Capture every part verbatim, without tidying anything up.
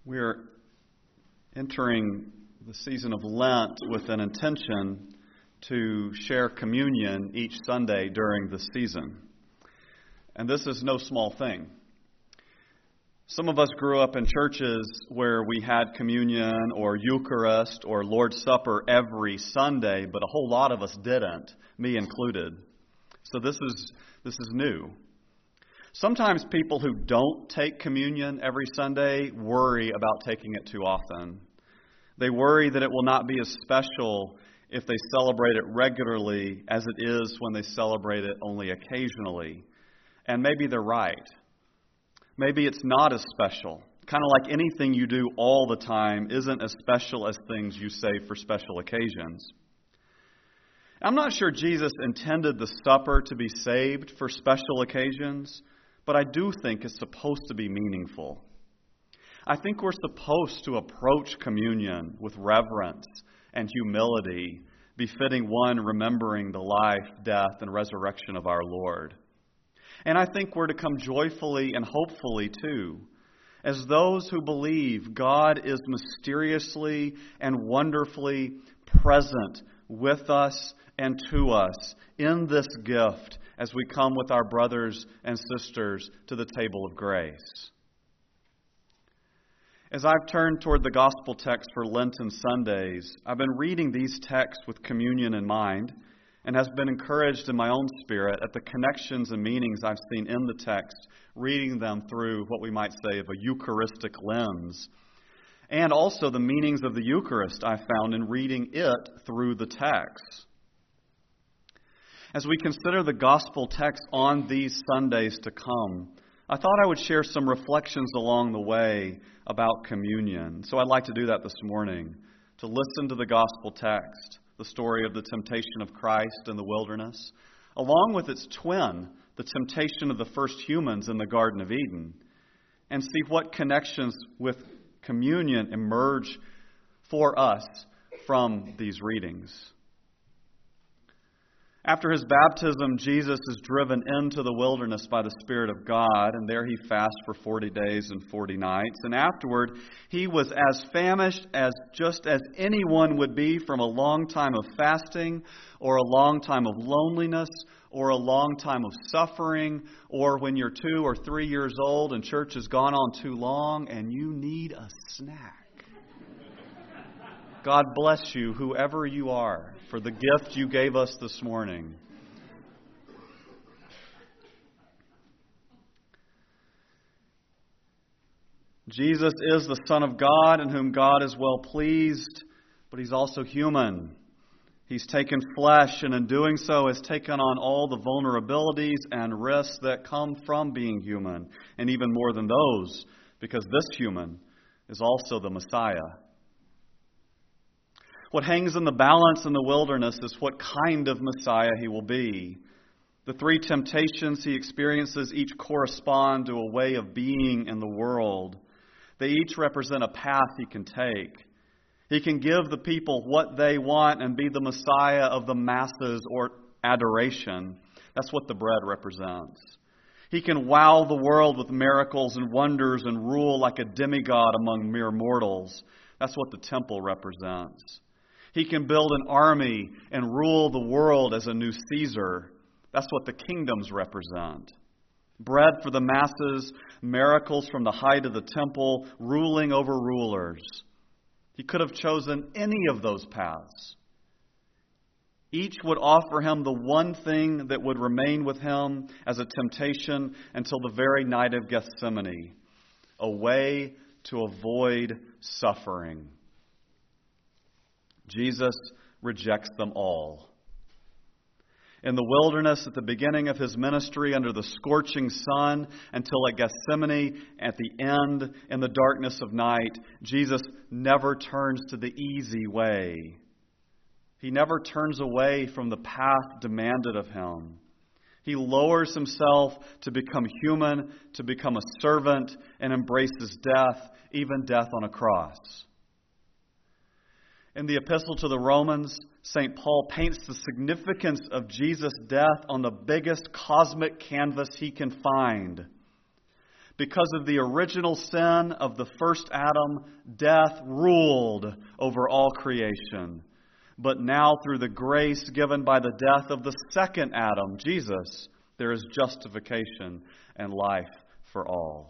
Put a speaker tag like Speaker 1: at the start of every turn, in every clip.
Speaker 1: We're entering the season of Lent with an intention to share communion each Sunday during the season. And this is no small thing. Some of us grew up in churches where we had communion or Eucharist or Lord's Supper every Sunday, but a whole lot of us didn't, me included. So this is this is new. Sometimes people who don't take communion every Sunday worry about taking it too often. They worry that it will not be as special if they celebrate it regularly as it is when they celebrate it only occasionally. And maybe they're right. Maybe it's not as special. Kind of like anything you do all the time isn't as special as things you save for special occasions. I'm not sure Jesus intended the supper to be saved for special occasions, but I do think it's supposed to be meaningful. I think we're supposed to approach communion with reverence and humility, befitting one remembering the life, death, and resurrection of our Lord. And I think we're to come joyfully and hopefully too, as those who believe God is mysteriously and wonderfully present with us and to us in this gift as we come with our brothers and sisters to the table of grace. As I've turned toward the gospel text for Lenten Sundays, I've been reading these texts with communion in mind and has been encouraged in my own spirit at the connections and meanings I've seen in the text, reading them through what we might say of a Eucharistic lens, and also the meanings of the Eucharist I found in reading it through the text. As we consider the gospel text on these Sundays to come, I thought I would share some reflections along the way about communion. So I'd like to do that this morning, to listen to the gospel text, the story of the temptation of Christ in the wilderness, along with its twin, the temptation of the first humans in the Garden of Eden, and see what connections with communion emerge for us from these readings. After his baptism, Jesus is driven into the wilderness by the Spirit of God, and there he fasts for forty days and forty nights. And afterward, he was as famished as just as anyone would be from a long time of fasting, or a long time of loneliness, or a long time of suffering, or when you're two or three years old and church has gone on too long and you need a snack. God bless you, whoever you are, for the gift you gave us this morning. Jesus is the Son of God in whom God is well pleased, but he's also human. He's taken flesh, and in doing so has taken on all the vulnerabilities and risks that come from being human, and even more than those, because this human is also the Messiah. What hangs in the balance in the wilderness is what kind of Messiah he will be. The three temptations he experiences each correspond to a way of being in the world. They each represent a path he can take. He can give the people what they want and be the Messiah of the masses or adoration. That's what the bread represents. He can wow the world with miracles and wonders and rule like a demigod among mere mortals. That's what the temple represents. He can build an army and rule the world as a new Caesar. That's what the kingdoms represent. Bread for the masses, miracles from the height of the temple, ruling over rulers. He could have chosen any of those paths. Each would offer him the one thing that would remain with him as a temptation until the very night of Gethsemane, a way to avoid suffering. Jesus rejects them all. In the wilderness, at the beginning of his ministry, under the scorching sun, until at Gethsemane, at the end, in the darkness of night, Jesus never turns to the easy way. He never turns away from the path demanded of him. He lowers himself to become human, to become a servant, and embraces death, even death on a cross. In the Epistle to the Romans, Saint Paul paints the significance of Jesus' death on the biggest cosmic canvas he can find. Because of the original sin of the first Adam, death ruled over all creation. But now, through the grace given by the death of the second Adam, Jesus, there is justification and life for all.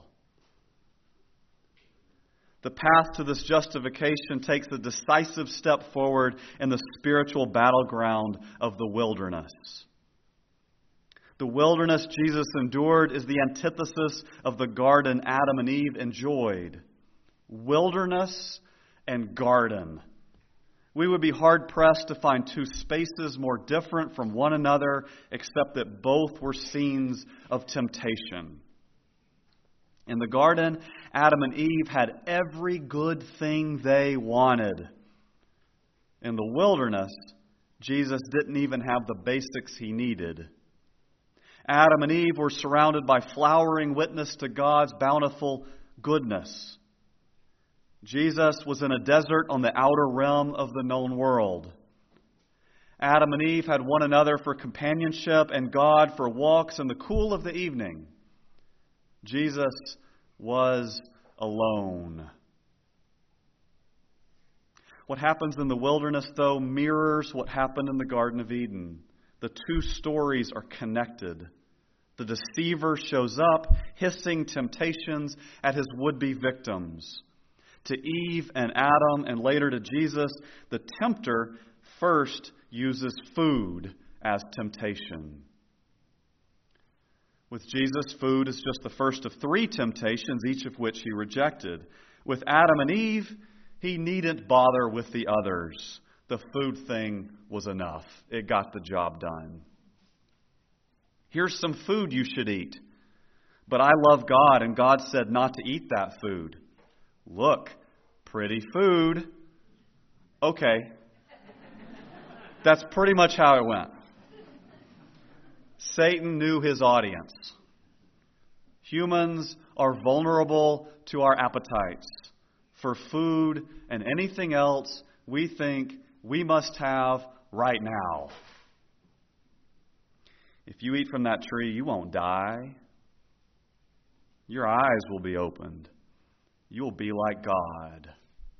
Speaker 1: The path to this justification takes a decisive step forward in the spiritual battleground of the wilderness. The wilderness Jesus endured is the antithesis of the garden Adam and Eve enjoyed. Wilderness and garden. We would be hard-pressed to find two spaces more different from one another, except that both were scenes of temptation. In the garden, Adam and Eve had every good thing they wanted. In the wilderness, Jesus didn't even have the basics he needed. Adam and Eve were surrounded by flowering witness to God's bountiful goodness. Jesus was in a desert on the outer rim of the known world. Adam and Eve had one another for companionship and God for walks in the cool of the evening. Jesus was alone. What happens in the wilderness, though, mirrors what happened in the Garden of Eden. The two stories are connected. The deceiver shows up, hissing temptations at his would-be victims. To Eve and Adam, and later to Jesus, the tempter first uses food as temptation. With Jesus, food is just the first of three temptations, each of which he rejected. With Adam and Eve, he needn't bother with the others. The food thing was enough. It got the job done. Here's some food you should eat. But I love God, and God said not to eat that food. Look, pretty food. Okay. That's pretty much how it went. Satan knew his audience. Humans are vulnerable to our appetites for food and anything else we think we must have right now. If you eat from that tree, you won't die. Your eyes will be opened. You will be like God.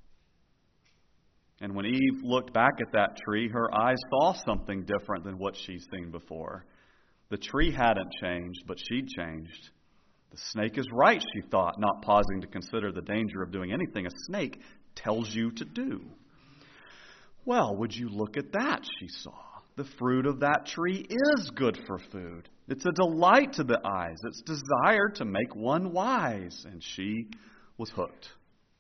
Speaker 1: And when Eve looked back at that tree, her eyes saw something different than what she'd seen before. The tree hadn't changed, but she'd changed. The snake is right, she thought, not pausing to consider the danger of doing anything a snake tells you to do. Well, would you look at that, she saw. The fruit of that tree is good for food. It's a delight to the eyes. It's desired to make one wise. And she was hooked.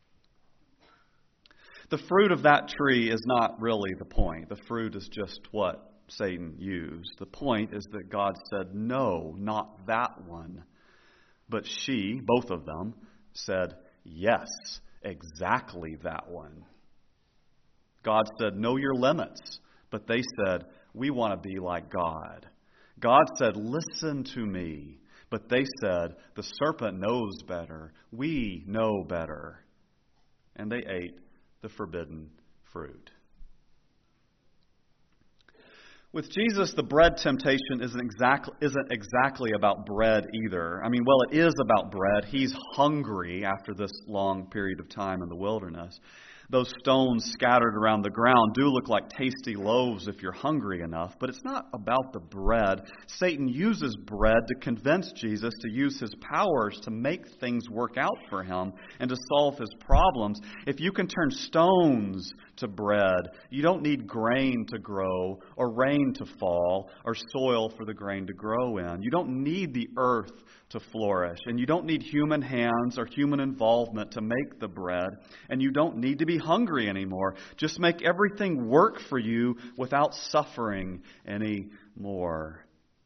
Speaker 1: The fruit of that tree is not really the point. The fruit is just what Satan used. The point is that God said, no, not that one. But she, both of them, said, yes, exactly that one. God said, know your limits. But they said, we want to be like God. God said, listen to me. But they said, the serpent knows better. We know better. And they ate the forbidden fruit. With Jesus, the bread temptation isn't exactly, isn't exactly about bread either. I mean, well, it is about bread. He's hungry after this long period of time in the wilderness. Those stones scattered around the ground do look like tasty loaves if you're hungry enough, but it's not about the bread. Satan uses bread to convince Jesus to use his powers to make things work out for him and to solve his problems. If you can turn stones to bread, you don't need grain to grow or rain to fall or soil for the grain to grow in. You don't need the earth to flourish, and you don't need human hands or human involvement to make the bread, and you don't need to be hungry anymore. Just make everything work for you without suffering anymore.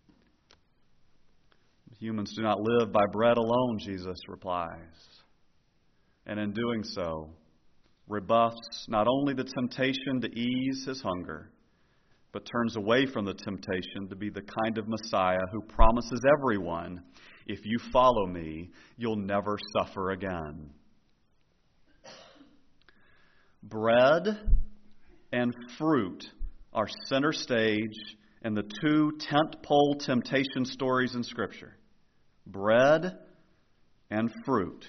Speaker 1: Humans do not live by bread alone, Jesus replies. And in doing so, rebuffs not only the temptation to ease his hunger, but turns away from the temptation to be the kind of Messiah who promises everyone, if you follow me, you'll never suffer again. Bread and fruit are center stage in the two tent-pole temptation stories in Scripture. Bread and fruit.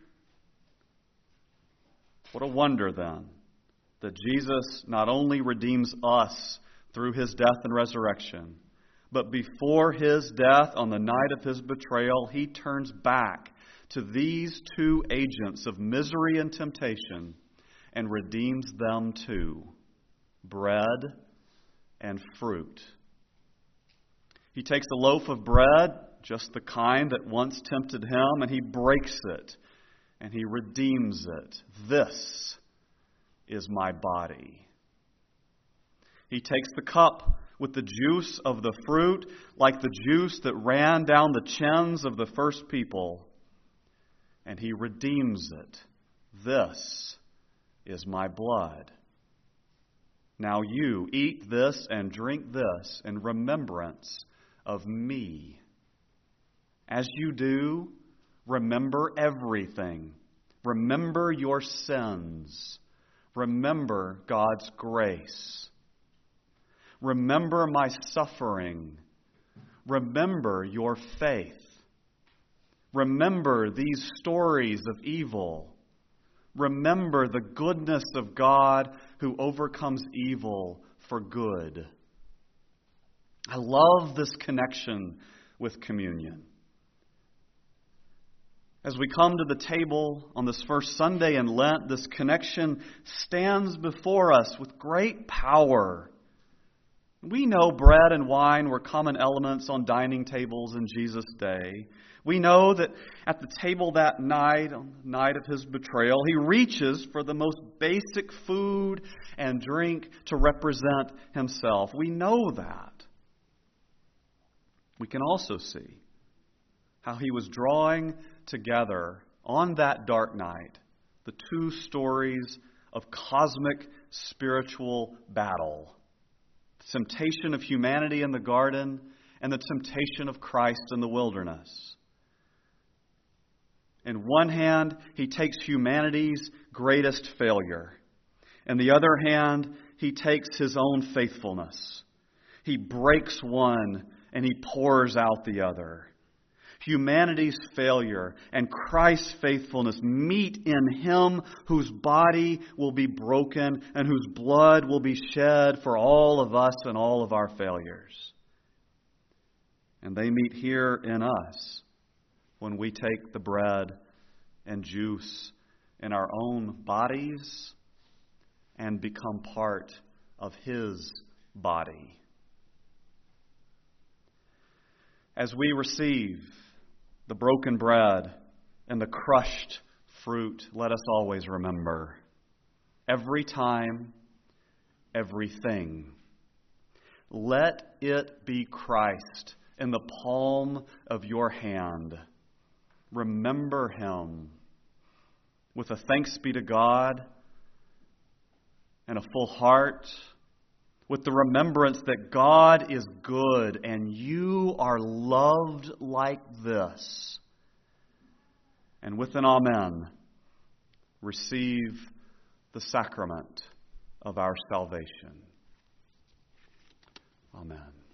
Speaker 1: What a wonder, then, that Jesus not only redeems us through his death and resurrection, but before his death, on the night of his betrayal, he turns back to these two agents of misery and temptation and redeems them too, bread and fruit. He takes a loaf of bread, just the kind that once tempted him, and he breaks it, and he redeems it. This is my body. He takes the cup with the juice of the fruit, like the juice that ran down the chins of the first people, and he redeems it. This is my blood. Now you eat this and drink this in remembrance of me. As you do, remember everything. Remember your sins. Remember God's grace. Remember my suffering. Remember your faith. Remember these stories of evil. Remember the goodness of God who overcomes evil for good. I love this connection with communion. As we come to the table on this first Sunday in Lent, this connection stands before us with great power. We know bread and wine were common elements on dining tables in Jesus' day. We know that at the table that night, on the night of his betrayal, he reaches for the most basic food and drink to represent himself. We know that. We can also see how he was drawing together on that dark night the two stories of cosmic spiritual battle. The temptation of humanity in the garden and the temptation of Christ in the wilderness. In one hand, he takes humanity's greatest failure. In the other hand, he takes his own faithfulness. He breaks one and he pours out the other. Humanity's failure and Christ's faithfulness meet in him whose body will be broken and whose blood will be shed for all of us and all of our failures. And they meet here in us when we take the bread and juice in our own bodies and become part of his body. As we receive the broken bread and the crushed fruit, let us always remember, every time, everything, let it be Christ in the palm of your hand. Remember him with a thanks be to God and a full heart, with the remembrance that God is good and you are loved like this. And with an amen, receive the sacrament of our salvation. Amen.